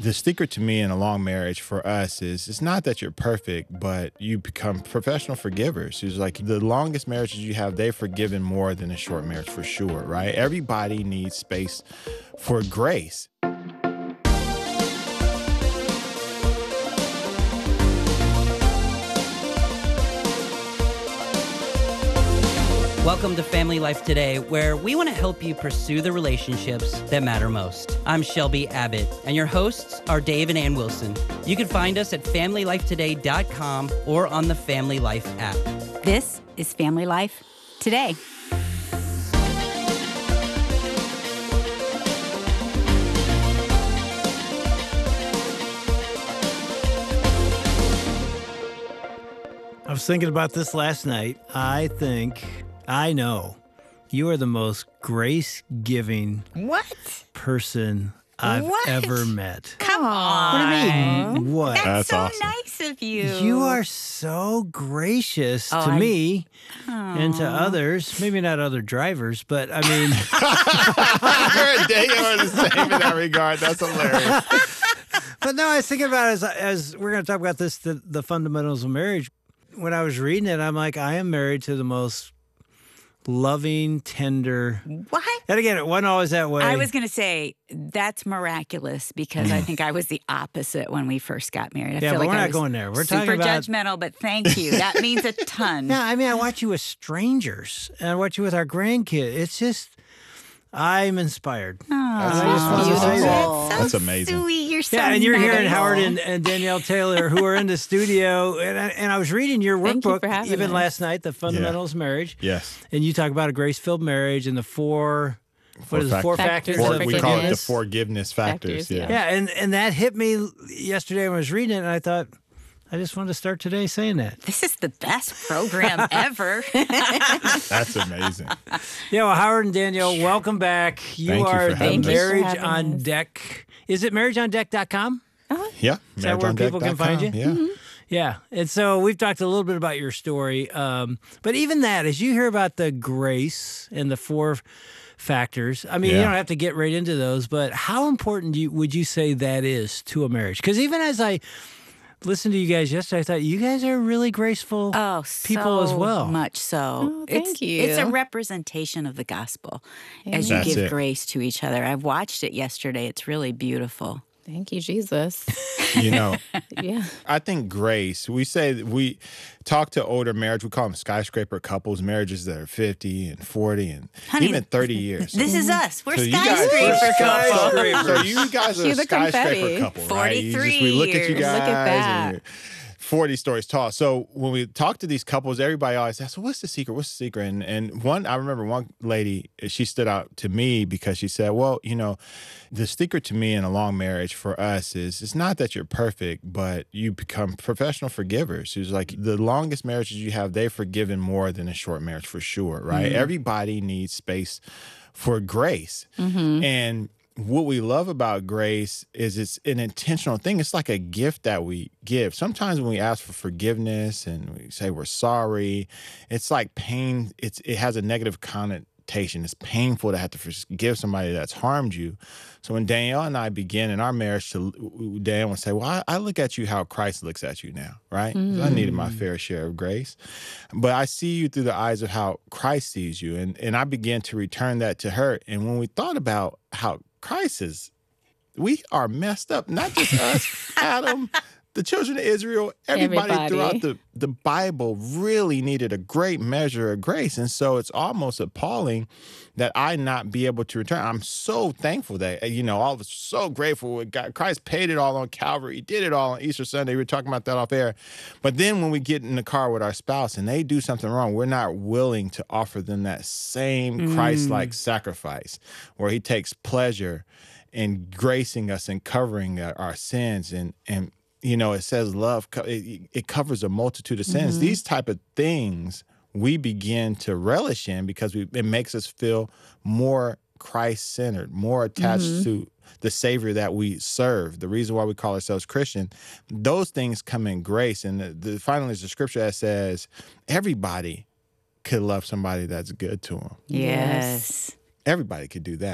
The secret to me in a long marriage for us is it's not that you're perfect, but you become professional forgivers. It's like the longest marriages you have, they've forgiven more than a short marriage for sure, right? Everybody needs space for grace. Welcome to Family Life Today, where we want to help you pursue the relationships that matter most. I'm Shelby Abbott, and your hosts are Dave and Ann Wilson. You can find us at FamilyLifeToday.com or on the Family Life app. This is Family Life Today. I was thinking about this last night. I know you are the most grace-giving person I've ever met. Come on. What do you mean? What? That's so awesome. nice of you. You are so gracious to me and to others. Maybe not other drivers, but I mean... Daniel are the same in that regard. That's hilarious. But no, I was thinking about it as we're going to talk about this, the fundamentals of marriage. When I was reading it, I'm like, I am married to the most loving, tender. What? And again, it wasn't always that way. I was going to say, that's miraculous because I think I was the opposite when we first got married. I Yeah, feel but like we're I not was going there. We're super talking about... judgmental, but thank you. That means a ton. Yeah, I mean, I watch you with strangers, and I watch you with our grandkid. It's just, I'm inspired. I just wanted to say that. So That's amazing. Sweet. You're so Yeah, and you're hearing nice. Howard and Danielle Taylor, who are in the studio, and I was reading your Thank you workbook for having even us. last night, The Fundamentals of Marriage. Yes. And you talk about a grace-filled marriage and the four factors Factors of of We call it the forgiveness. forgiveness factors. Factors, Yeah. Yeah, and that hit me yesterday when I was reading it, and I thought, I just wanted to start today saying that. This is the best program ever. That's amazing. Yeah, well, Howard and Danielle, welcome back. You Thank you are for the having us. Marriage Thank you for on having us. Deck. Is it marriageondeck.com? Yeah. Is that where people can find you? Yeah. Yeah. And so we've talked a little bit about your story. But even that, as you hear about the grace and the four factors, I mean, you Yeah. don't have to get right into those, but how important would you say that is to a marriage? Because even as I listened to you guys yesterday, I thought you guys are really graceful people so as well. much so. Oh, thank you. It's a representation of the gospel as you That's give it. grace to each other. I've watched it yesterday. It's really beautiful. Thank you, Jesus. You know, Yeah. I think grace, we say that we talk to older marriage, we call them skyscraper couples, marriages that are 50 and 40 and Honey, even 30 years. This is us. We're So you guys- skyscraper couple. So you guys are Cue a the skyscraper confetti. couple, right? 43 We look at you years. guys Look at that. and you're 40 stories tall. So when we talk to these couples, everybody always asks, well, what's the secret? What's the secret? And I remember one lady, she stood out to me because she said, well, you know, the secret to me in a long marriage for us is it's not that you're perfect, but you become professional forgivers. She was like, the longest marriages you have, they've forgiven more than a short marriage for sure, right? Everybody needs space for grace. And what we love about grace is it's an intentional thing. It's like a gift that we give. Sometimes when we ask for forgiveness and we say we're sorry, it's like pain. It has a negative connotation. It's painful to have to forgive somebody that's harmed you. So when Danielle and I begin in our marriage, Danielle would say, well, I look at you how Christ looks at you now, right? 'Cause I needed my fair share of grace. But I see you through the eyes of how Christ sees you. And I began to return that to her. And when we thought about how Christ is, we are messed up, not just us, Adam, the children of Israel, everybody throughout the Bible really needed a great measure of grace. And so it's almost appalling that I not be able to return. I'm so thankful that, you know, all of us so grateful. Christ paid it all on Calvary. He did it all on Easter Sunday. We were talking about that off air. But then when we get in the car with our spouse and they do something wrong, we're not willing to offer them that same Christ-like sacrifice where he takes pleasure in gracing us and covering our sins. And you know, it says love, it covers a multitude of sins. These type of things we begin to relish in because it makes us feel more Christ-centered, more attached to the Savior that we serve. The reason why we call ourselves Christian, those things come in grace. And finally, there's a scripture that says everybody could love somebody that's good to them. Yes. Everybody could do that.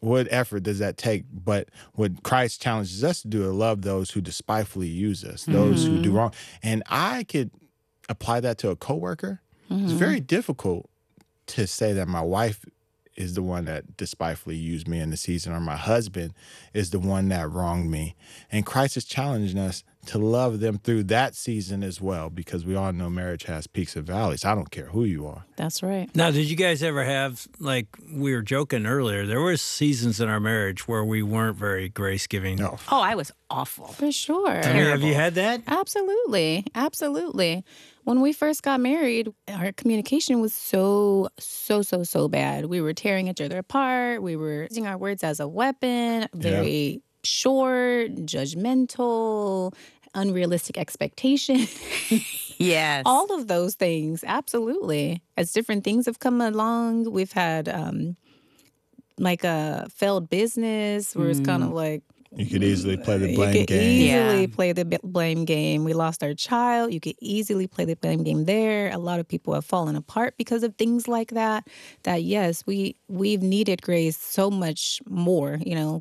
What effort does that take? But what Christ challenges us to do is love those who despitefully use us, those who do wrong. And I could apply that to a coworker. It's very difficult to say that my wife is the one that despitefully used me in the season, or my husband is the one that wronged me. And Christ is challenging us to love them through that season as well, because we all know marriage has peaks and valleys. I don't care who you are. That's right. Now, did you guys ever have, like we were joking earlier, there were seasons in our marriage where we weren't very grace-giving? No. Oh, I was awful. For sure. I mean, have you had that? Absolutely. Absolutely. When we first got married, our communication was so bad. We were tearing each other apart. We were using our words as a weapon, very short, judgmental, unrealistic expectation. Yes. All of those things, absolutely. As different things have come along, we've had like a failed business where it's kind of like, You could easily play the you blame could game. easily play the blame game. We lost our child. You could easily play the blame game there. A lot of people have fallen apart because of things like that. That yes, we've needed grace so much more.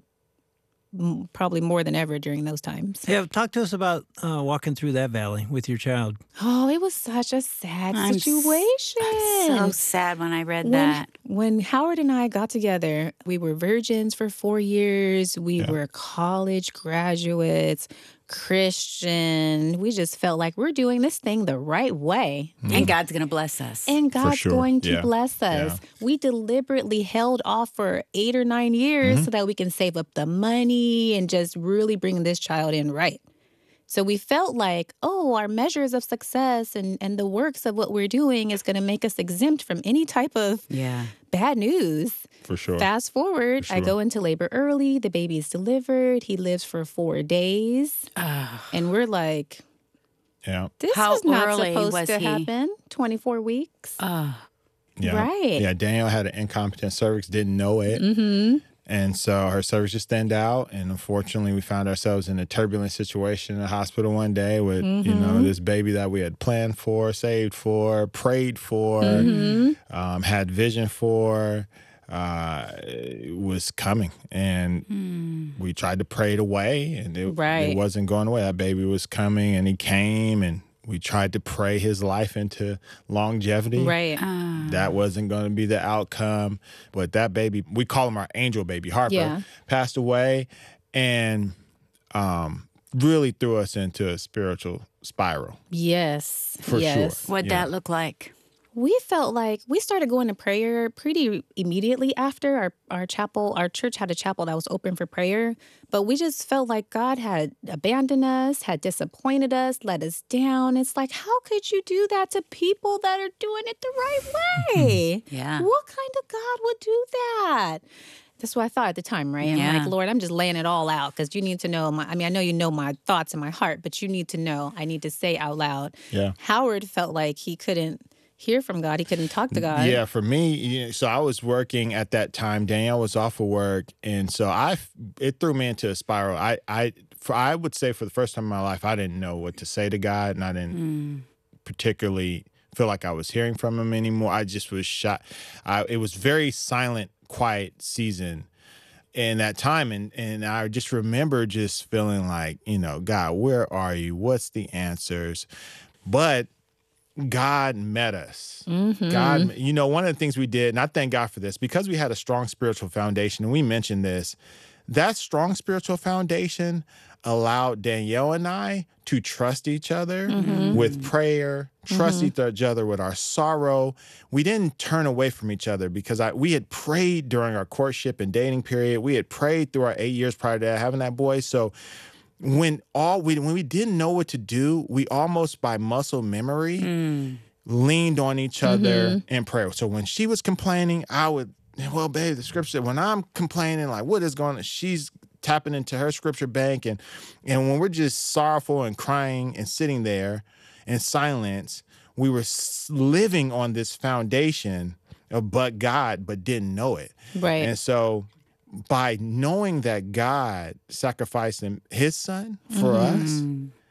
Probably more than ever during those times. Yeah, talk to us about walking through that valley with your child. Oh, it was such a sad I'm situation. so sad when I read that. When Howard and I got together, we were virgins for 4 years. We were college graduates, Christian. We just felt like we're doing this thing the right way. And God's going to bless us. And God's sure. going to Yeah. bless us. We deliberately held off for 8 or 9 years so that we can save up the money and just really bring this child in right. So we felt like, our measures of success and the works of what we're doing is going to make us exempt from any type of bad news. For sure. Fast forward, For I sure. go into labor early. The baby's delivered. He lives for 4 days. And we're like, Yeah. this How is not early supposed was to he? happen. 24 weeks. Yeah. Right. Yeah. Danielle had an incompetent cervix, didn't know it. And so her cervix just thinned out. And unfortunately, we found ourselves in a turbulent situation in the hospital one day with, this baby that we had planned for, saved for, prayed for, had vision for, was coming. And we tried to pray it away, and it wasn't going away. That baby was coming, and he came, and we tried to pray his life into longevity. Right. That wasn't going to be the outcome. But that baby, we call him our angel baby, Harper, passed away, and really threw us into a spiritual spiral. Yes. For sure. What'd that look like? We felt like we started going to prayer pretty immediately after our church had a chapel that was open for prayer. But we just felt like God had abandoned us, had disappointed us, let us down. It's like, how could you do that to people that are doing it the right way? Yeah. What kind of God would do that? That's what I thought at the time, right? I'm like, Lord, I'm just laying it all out because you need to know I know you know my thoughts in my heart, but you need to know. I need to say out loud. Yeah. Howard felt like he couldn't hear from God. He couldn't talk to God. Yeah, for me, so I was working at that time. Danielle was off of work, and so it threw me into a spiral. I would say for the first time in my life, I didn't know what to say to God, and I didn't particularly feel like I was hearing from him anymore. I just was shocked. It was very silent, quiet season in that time, and I just remember just feeling like, God, where are you? What's the answers? But God met us. God, one of the things we did, and I thank God for this, because we had a strong spiritual foundation, and we mentioned this, that strong spiritual foundation allowed Danielle and I to trust each other with prayer, trust each other with our sorrow. We didn't turn away from each other because we had prayed during our courtship and dating period. We had prayed through our 8 years prior to having that boy. So when we didn't know what to do, we almost by muscle memory leaned on each other in prayer. So when she was complaining, I would, well, babe, the scripture said, when I'm complaining, like, what is going on? She's tapping into her scripture bank. And when we're just sorrowful and crying and sitting there in silence, we were living on this foundation of but God, but didn't know it. Right. And so by knowing that God sacrificed his son for us,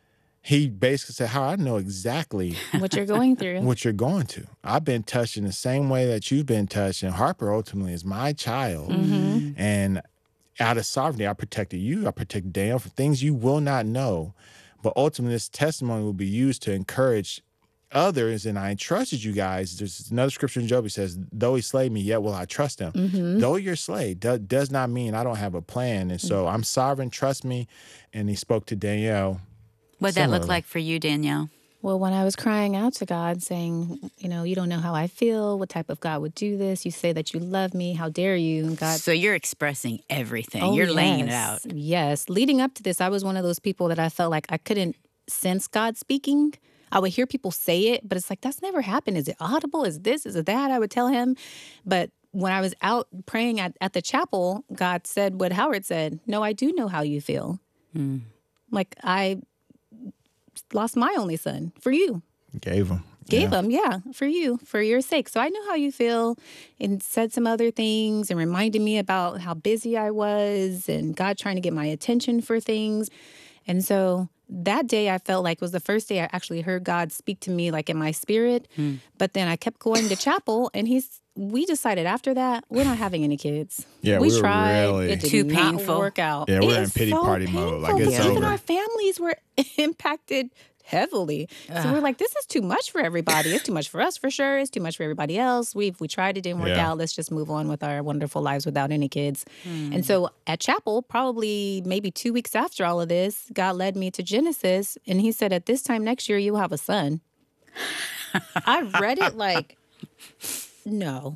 he basically said, how I know exactly What you're going through. what you're going to. I've been touched in the same way that you've been touched, and Harper ultimately is my child. And out of sovereignty, I protected you. I protected Danielle from things you will not know. But ultimately, this testimony will be used to encourage others, and I entrusted you guys. There's another scripture in Job. He says, though he slay me, yet will I trust him. Though you're slayed, does not mean I don't have a plan. And so I'm sovereign, trust me. And he spoke to Danielle. What'd that look like for you, Danielle? Well, when I was crying out to God saying, you don't know how I feel, what type of God would do this? You say that you love me, how dare you? And God. So you're expressing everything. Oh, you're laying it out. Yes. Leading up to this, I was one of those people that I felt like I couldn't sense God speaking. I would hear people say it, but it's like, that's never happened. Is it audible? Is this? Is it that? I would tell him. But when I was out praying at the chapel, God said what Howard said. No, I do know how you feel. Like, I lost my only son for you. Gave him. Yeah, for you, for your sake. So I know how you feel, and said some other things and reminded me about how busy I was and God trying to get my attention for things. And so that day I felt like was the first day I actually heard God speak to me like in my spirit. But then I kept going to chapel, and we decided after that we're not having any kids. Yeah, we we were tried. really It did too not painful. work out. Yeah, we're It in is pity so party mode. Like, painful. it's Even over. our families were impacted heavily. So we're like, this is too much for everybody. It's too much for us for sure. It's too much for everybody else. We tried, it didn't work Yeah. out. Let's just move on with our wonderful lives without any kids. And so at chapel, probably maybe 2 weeks after all of this, God led me to Genesis, and he said, at this time next year, you'll have a son. I read it like, no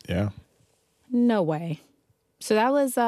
way. So that was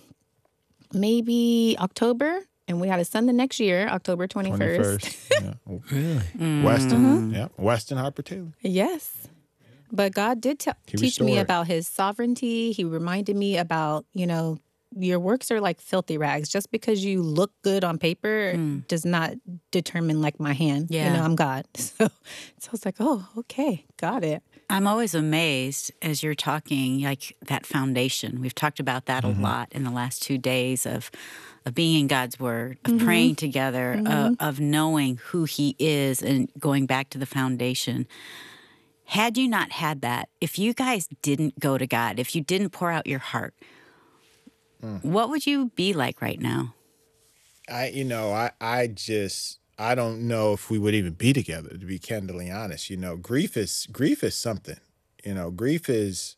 maybe October. And we had a son the next year, October 21st. Yeah. Really? Weston. Yeah. Weston Harper Taylor. Yes. But God did teach me restored. about his sovereignty. He reminded me about, your works are like filthy rags. Just because you look good on paper does not determine like my hand. Yeah. I'm God. So I was like, oh, okay, got it. I'm always amazed as you're talking, like that foundation. We've talked about that a lot in the last 2 days of being in God's Word, of praying together, of knowing who He is and going back to the foundation. Had you not had that, if you guys didn't go to God, if you didn't pour out your heart, what would you be like right now? I don't know if we would even be together, to be candidly honest. Grief is something. Grief is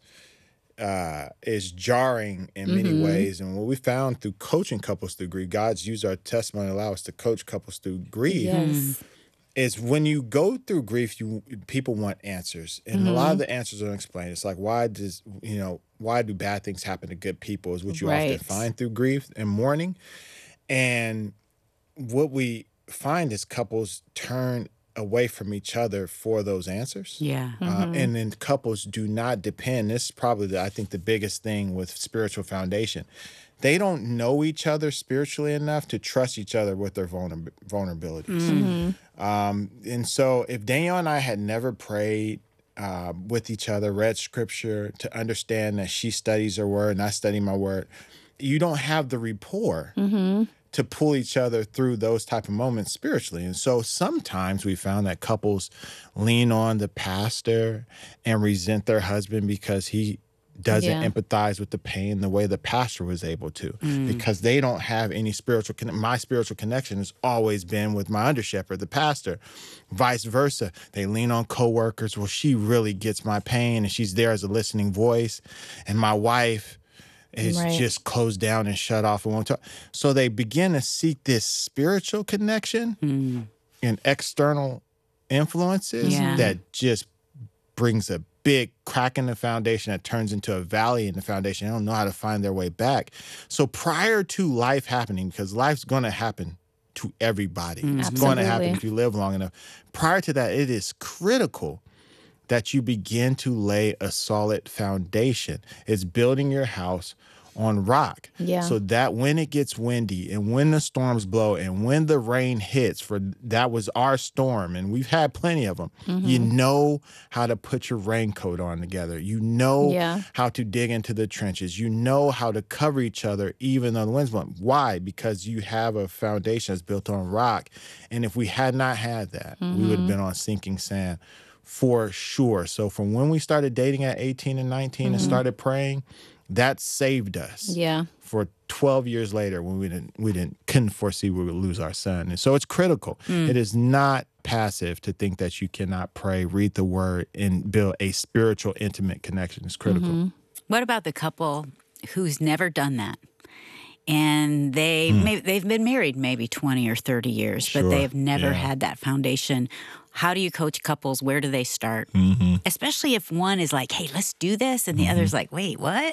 jarring in many ways. And what we found through coaching couples through grief, God's used our testimony to allow us to coach couples through grief. Yes. Is when you go through grief, people want answers, and a lot of the answers are unexplained. It's like, why do bad things happen to good people? Is what you often find through grief and mourning. And what we find is couples turn away from each other for those answers. Yeah. And then couples do not depend. This is probably, I think, the biggest thing with spiritual foundation. They don't know each other spiritually enough to trust each other with their vulnerabilities. And so if Danielle and I had never prayed with each other, read scripture to understand that she studies her word and I study my word, you don't have the rapport to pull each other through those type of moments spiritually. And so sometimes we found that couples lean on the pastor and resent their husband because he doesn't empathize with the pain the way the pastor was able to, because they don't have any spiritual my spiritual connection has always been with my under shepherd, the pastor. Vice versa. They lean on coworkers. Well, she really gets my pain and she's there as a listening voice. And my wife is just closed down and shut off and won't talk. So they begin to seek this spiritual connection and external influences that just brings a big crack in the foundation that turns into a valley in the foundation. They don't know how to find their way back. So prior to life happening, because life's going to happen to everybody. It's going to happen if you live long enough. Prior to that, it is critical that you begin to lay a solid foundation. It's building your house on rock. Yeah. So that when it gets windy and when the storms blow and when the rain hits, for that was our storm, and we've had plenty of them, you know how to put your raincoat on together. You know how to dig into the trenches. You know how to cover each other even though the wind's blowing. Why? Because you have a foundation that's built on rock. And if we had not had that, we would have been on sinking sand for sure. So from when we started dating at 18 and 19 and started praying, that saved us. Yeah. For 12 years later, when we couldn't foresee we would lose our son. And so it's critical. It is not passive to think that you cannot pray, read the word, and build a spiritual, intimate connection. It's critical. What about the couple who's never done that? And they've been married maybe 20 or 30 years, but they have never had that foundation. How do you coach couples? Where do they start? Especially if one is like, hey, let's do this, and the other's like, wait, what?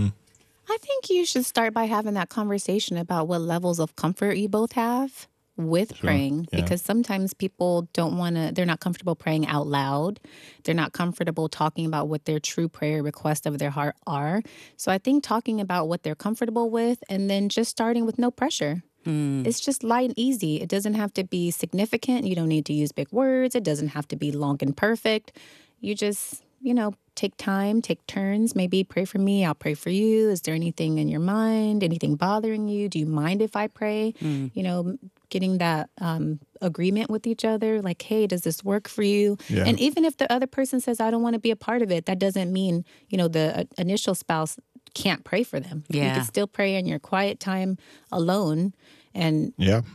I think you should start by having that conversation about what levels of comfort you both have with praying, because sometimes people they're not comfortable praying out loud. They're not comfortable talking about what their true prayer requests of their heart are. So I think talking about what they're comfortable with and then just starting with no pressure. It's just light and easy. It doesn't have to be significant. You don't need to use big words. It doesn't have to be long and perfect. You just, take time, take turns. Maybe pray for me. I'll pray for you. Is there anything in your mind? Anything bothering you? Do you mind if I pray? Getting that agreement with each other. Like, hey, does this work for you? Yeah. And even if the other person says, I don't want to be a part of it, that doesn't mean, the initial spouse can't pray for them. Yeah. You can still pray in your quiet time alone. And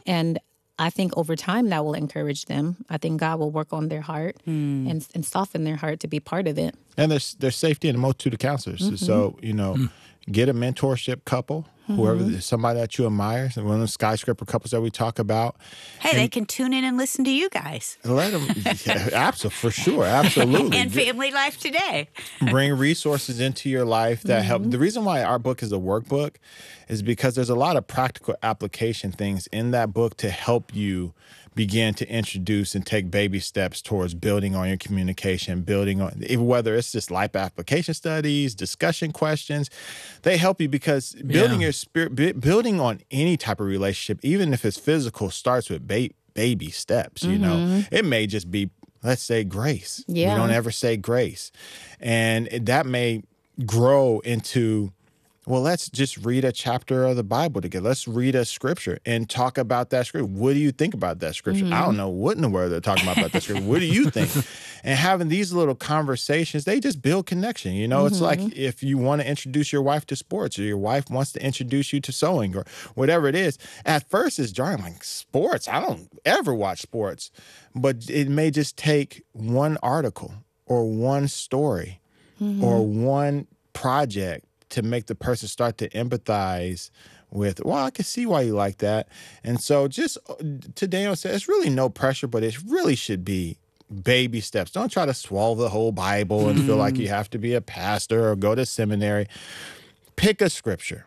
I think over time that will encourage them. I think God will work on their heart and soften their heart to be part of it. And there's safety in a multitude of counselors. So, get a mentorship couple, whoever, somebody that you admire, one of the skyscraper couples that we talk about. Hey, they can tune in and listen to you guys. Let them, absolutely, for sure, absolutely. And Family Life Today. Bring resources into your life that help. The reason why our book is a workbook is because there's a lot of practical application things in that book to help you begin to introduce and take baby steps towards building on your communication, building on, whether it's just life application studies, discussion questions, they help you because building your spirit, building on any type of relationship, even if it's physical, starts with baby steps, It may just be, let's say, grace. Yeah. We don't ever say grace. And that may grow into, well, let's just read a chapter of the Bible together. Let's read a scripture and talk about that scripture. What do you think about that scripture? I don't know what in the world they're talking about that scripture. What do you think? And having these little conversations, they just build connection. It's like if you want to introduce your wife to sports or your wife wants to introduce you to sewing or whatever it is. At first, it's jarring, like sports. I don't ever watch sports. But it may just take one article or one story or one project to make the person start to empathize with, well, I can see why you like that. And so just to Daniel said, it's really no pressure, but it really should be baby steps. Don't try to swallow the whole Bible and feel like you have to be a pastor or go to seminary. Pick a scripture,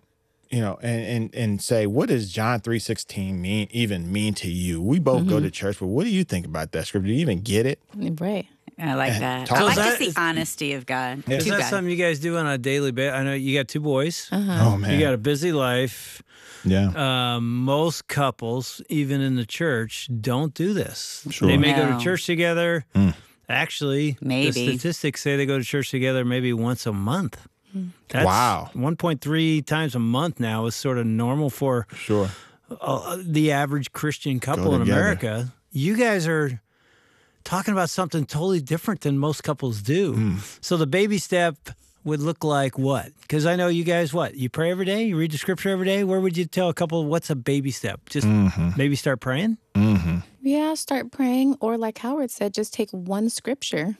and say, what does John 3:16 even mean to you? We both go to church, but what do you think about that scripture? Do you even get it? Right. I like that. talk I like about just the honesty of God. Yeah. Is that something you guys do on a daily basis? I know you got 2 boys. Oh, man. You got a busy life. Yeah. Most couples, even in the church, don't do this. Sure. They may go No. to church together. Actually, Maybe. the statistics say they go to church together maybe once a month. That's Wow. 1.3 times a month now is sort of normal for Sure. the average Christian couple in together. America. You guys are talking about something totally different than most couples do. So the baby step would look like what? Because I know you guys, you pray every day? You read the scripture every day? Where would you tell a couple what's a baby step? Just maybe start praying? Yeah, start praying. Or like Howard said, just take one scripture.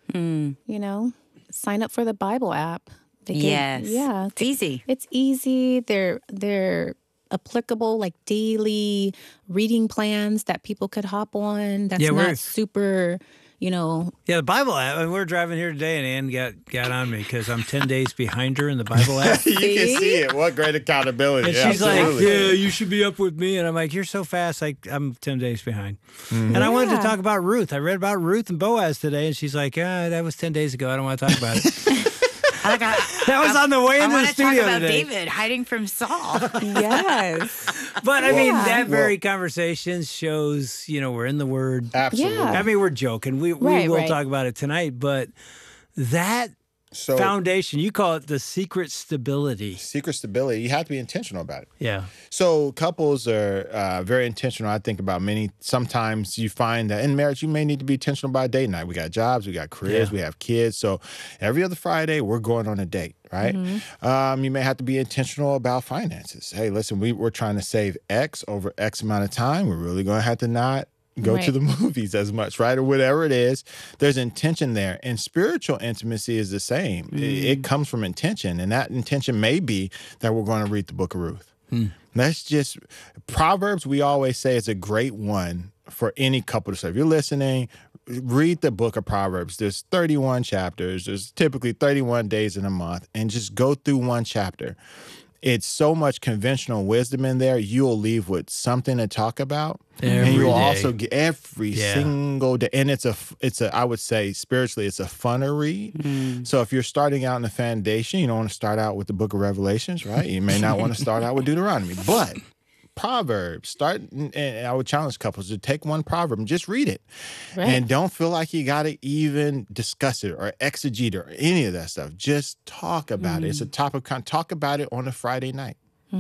Sign up for the Bible app. Yes. Yeah. It's easy. It's easy. They're applicable, like daily reading plans that people could hop on. That's not super, Yeah, the Bible app. And we're driving here today, and Ann got on me because I'm 10 days behind her in the Bible app. You can see it. What great accountability. And she's like, yeah, you should be up with me. And I'm like, you're so fast. I'm 10 days behind. And I wanted to talk about Ruth. I read about Ruth and Boaz today. And she's like, that was 10 days ago. I don't want to talk about it. That was on the way into the studio I want to talk about today. David hiding from Saul. Yes. But I mean, that very conversation shows, we're in the Word. Absolutely. Yeah. I mean, we're joking. We will talk about it tonight, but that foundation, you call it the secret stability. Secret stability. You have to be intentional about it. Yeah. So couples are very intentional. I think about sometimes you find that in marriage, you may need to be intentional about date night. We got jobs, we got careers, we have kids. So every other Friday, we're going on a date, right? You may have to be intentional about finances. Hey, listen, we're trying to save X over X amount of time. We're really going to have to not go to the movies as much, right? Or whatever it is. There's intention there. And spiritual intimacy is the same. It comes from intention. And that intention may be that we're going to read the book of Ruth. That's just Proverbs, we always say, is a great one for any couple to say. If you're listening, read the book of Proverbs. There's 31 chapters. There's typically 31 days in a month. And just go through one chapter. It's so much conventional wisdom in there. You'll leave with something to talk about, and you'll also get every single day. And it's a I would say spiritually, it's a funner read. So if you're starting out in the foundation, you don't want to start out with the Book of Revelations, right? You may not want to start out with Deuteronomy, but Proverbs. And I would challenge couples to take one proverb and just read it. Right. And don't feel like you got to even discuss it or exegete or any of that stuff. Just talk about it. It's a topic. Talk about it on a Friday night.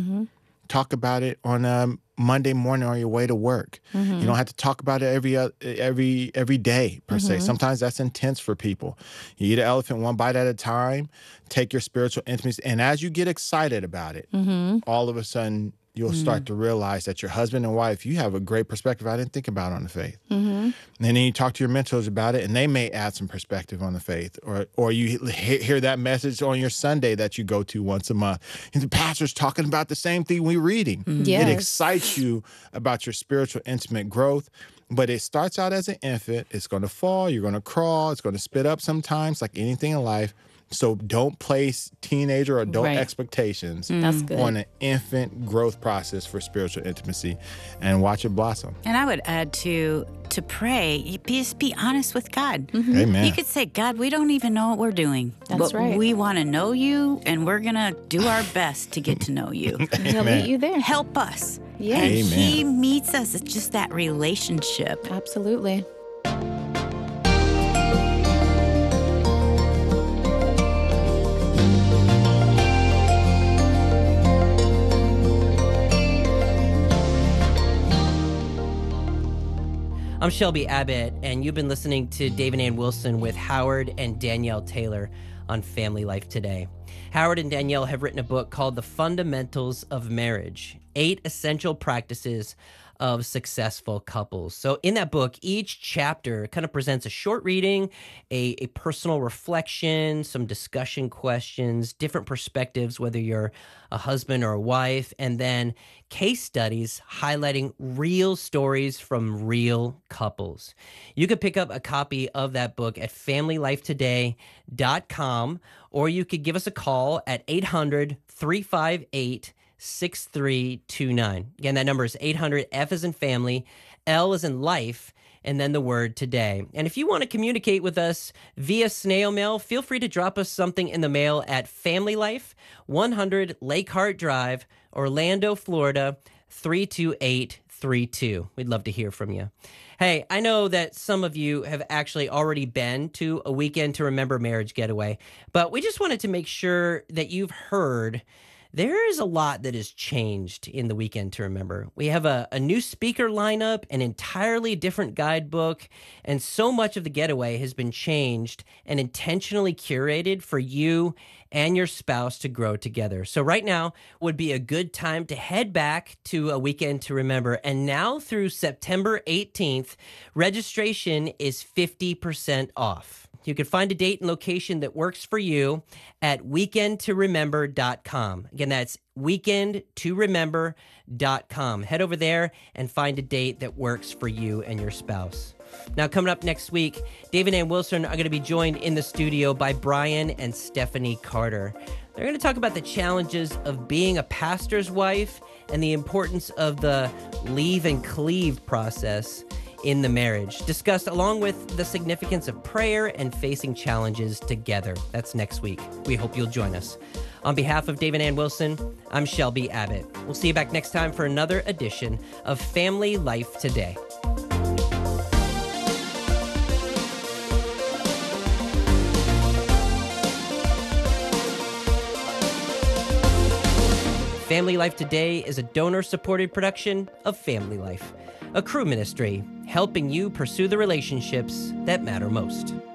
Talk about it on a Monday morning on your way to work. You don't have to talk about it every day, per se. Sometimes that's intense for people. You eat an elephant one bite at a time. Take your spiritual intimacy. And as you get excited about it, all of a sudden, you'll start to realize that your husband and wife, you have a great perspective I didn't think about on the faith. And then you talk to your mentors about it, and they may add some perspective on the faith. Or you hear that message on your Sunday that you go to once a month. And the pastor's talking about the same thing we're reading. Yes. It excites you about your spiritual, intimate growth. But it starts out as an infant. It's going to fall. You're going to crawl. It's going to spit up sometimes, like anything in life. So don't place teenager or adult expectations on an infant growth process for spiritual intimacy, and watch it blossom. And I would add to pray, just be honest with God. Amen. You could say, God, we don't even know what we're doing. That's right. We want to know you, and we're going to do our best to get to know you. He'll meet you there. Help us. Yeah. And Amen. He meets us. It's just that relationship. Absolutely. I'm Shelby Abbott, and you've been listening to Dave and Ann Wilson with Howard and Danielle Taylor on Family Life Today. Howard and Danielle have written a book called The Fundamentals of Marriage, 8 Essential Practices of Successful Couples. So in that book, each chapter kind of presents a short reading, a personal reflection, some discussion questions, different perspectives, whether you're a husband or a wife, and then case studies highlighting real stories from real couples. You could pick up a copy of that book at FamilyLifeToday.com, or you could give us a call at 800-358-6329. Again, that number is 800, F as in family, L as in life, and then the word today. And if you want to communicate with us via snail mail, feel free to drop us something in the mail at Family Life, 100 Lake Hart Drive, Orlando, Florida, 32832. We'd love to hear from you. Hey, I know that some of you have actually already been to a Weekend to Remember marriage getaway, but we just wanted to make sure that you've heard there is a lot that has changed in the Weekend to Remember. We have a new speaker lineup, an entirely different guidebook, and so much of the getaway has been changed and intentionally curated for you and your spouse to grow together. So right now would be a good time to head back to a Weekend to Remember. And now through September 18th, registration is 50% off. You can find a date and location that works for you at weekendtoremember.com. Again, that's weekendtoremember.com. Head over there and find a date that works for you and your spouse. Now, coming up next week, Dave and Ann Wilson are going to be joined in the studio by Brian and Stephanie Carter. They're going to talk about the challenges of being a pastor's wife and the importance of the leave and cleave process in the marriage, discussed along with the significance of prayer and facing challenges together. That's next week. We hope you'll join us. On behalf of Dave and Ann Wilson, I'm Shelby Abbott. We'll see you back next time for another edition of Family Life Today. Family Life Today is a donor-supported production of Family Life, a Cru ministry helping you pursue the relationships that matter most.